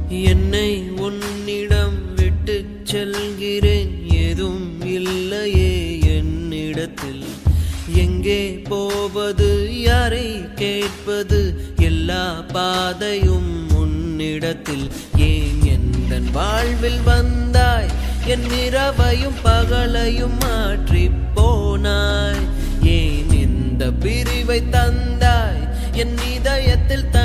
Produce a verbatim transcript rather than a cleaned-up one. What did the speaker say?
என்னை உன்னிடம் விட்டு செல்கிறேன், ஏதும் இல்லையே என்னிடத்தில். எங்கே போவது, யாரை கேட்பது, எல்லா பாதையும் உன்னிடத்தில். ஏன் எந்தன் வாழ்வில் வந்தாய், என் இரவையும் பகலையும் மாற்றி போனாய். ஏன் இந்த பிரிவை தந்தாய், என் இதயத்தில்